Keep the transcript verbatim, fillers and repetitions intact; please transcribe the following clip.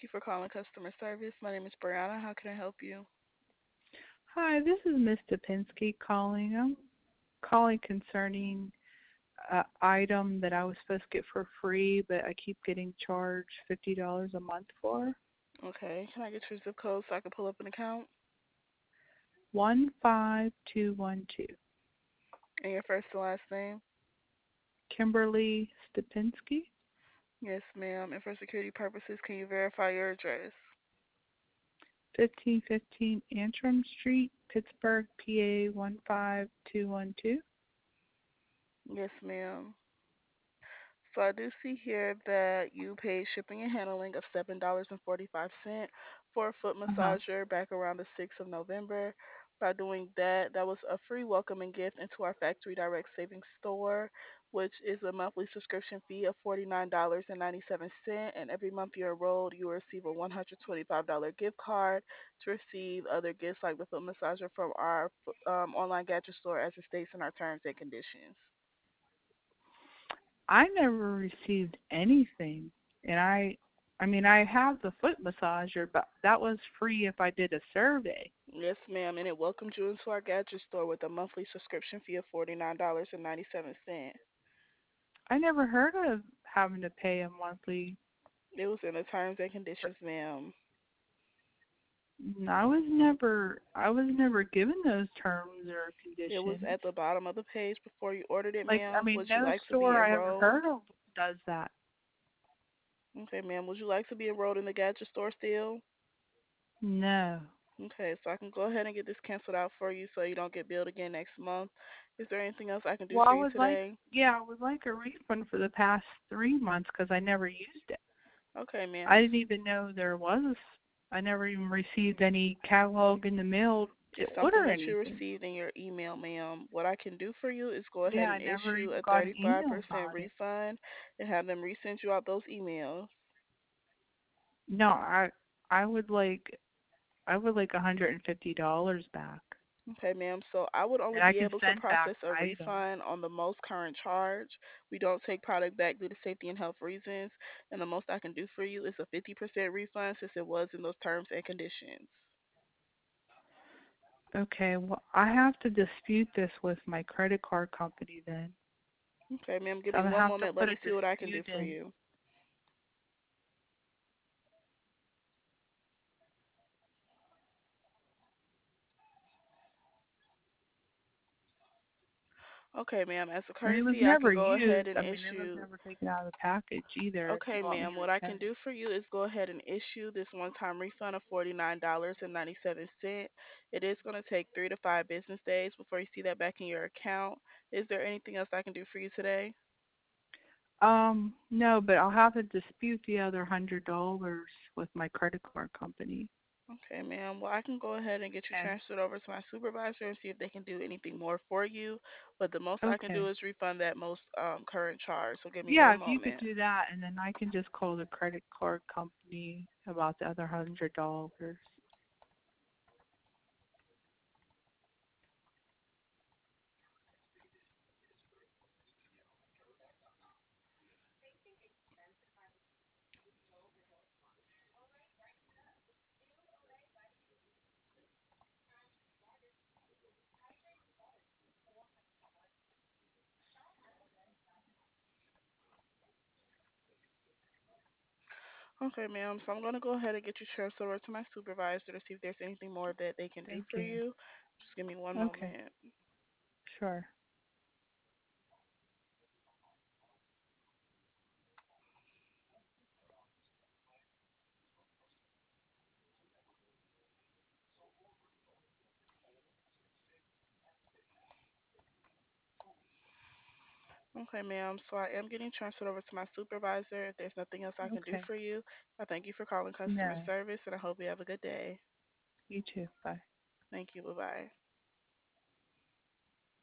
you for calling customer service. My name is Brianna. How can I help you? Hi, this is Miss Topinski calling. I'm calling concerning an item that I was supposed to get for free, but I keep getting charged fifty dollars a month for. Okay. Can I get your zip code so I can pull up an account? one five two one two. And your first and last name? Kimberly Stopinski, Yes, ma'am. And for security purposes, can you verify your address? fifteen fifteen Antrim Street, Pittsburgh, P A one five two one two. Yes, ma'am. So I do see here that you paid shipping and handling of seven dollars and forty-five cents for a foot Uh-huh. massager back around the sixth of November. By doing that, that was a free welcoming gift into our Factory Direct Savings Store, which is a monthly subscription fee of forty-nine dollars and ninety-seven cents. And every month you're enrolled, you will receive a one hundred twenty-five dollars gift card to receive other gifts like the foot massager from our um, online gadget store as it states in our terms and conditions. I never received anything, and I I mean, I have the foot massager, but that was free if I did a survey. Yes, ma'am, and it welcomed you into our gadget store with a monthly subscription fee of forty-nine dollars and ninety-seven cents. I never heard of having to pay a monthly. It was in the terms and conditions, ma'am. I was never I was never given those terms or It was conditions. at the bottom of the page before you ordered it, Like, I ma'am. mean, Would you no like to be store I ever enrolled? heard of does that. Okay, ma'am. Would you like to be enrolled in the gadget store still? No. Okay, so I can go ahead and get this canceled out for you so you don't get billed again next month. Is there anything else I can do Well, for I you would like, today? yeah, I would like a refund for the past three months because I never used it. Okay, I ma'am. didn't even know there was. I never even received any catalog in the mail to It's something order that you anything. received in your email, ma'am. What I can do for you is go Yeah, ahead I and never issue even a got an email thirty-five percent about it. refund and have them resend you out those emails. No, I I would like I would like a hundred and fifty dollars back, Okay, ma'am. So I would only and I be can able to send back process the a item. refund on the most current charge. We don't take product back due to safety and health reasons, and the most I can do for you is a fifty percent refund since it was in those terms and conditions. Okay, well, I have to dispute this with my credit card company then. Okay, ma'am. Give So me I'm gonna one have to moment. Let put me a see what I can do dispute for in. you. Okay, ma'am. As a And it was courtesy, I never can go ahead used. and I mean, it was issue. never taken out of the package either if Okay, you want me ma'am. to What I can return do for you is go ahead and issue this one-time refund of forty-nine dollars and ninety-seven cents. It is going to take three to five business days before you see that back in your account. Is there anything else I can do for you today? it. Um, no, but I'll have to dispute the other hundred dollars with my credit card company. Okay, ma'am. Well, I can go ahead and get you Okay. transferred over to my supervisor and see if they can do anything more for you. But the most I can do Okay. is refund that most um, current charge. So give me Yeah, one if you could moment. do that, and then I can just call the credit card company about the other hundred dollars. Okay, ma'am. So I'm going to go ahead and get you transferred over to my supervisor to see if there's anything more that they can do Thank for you. you. Just give me one Okay. moment. Sure. Okay, ma'am. So I am getting transferred over to my supervisor. If there's nothing else I can do Okay. for you, I thank you for calling customer No. service and I hope you have a good day. You too. Bye. Thank you. Bye bye.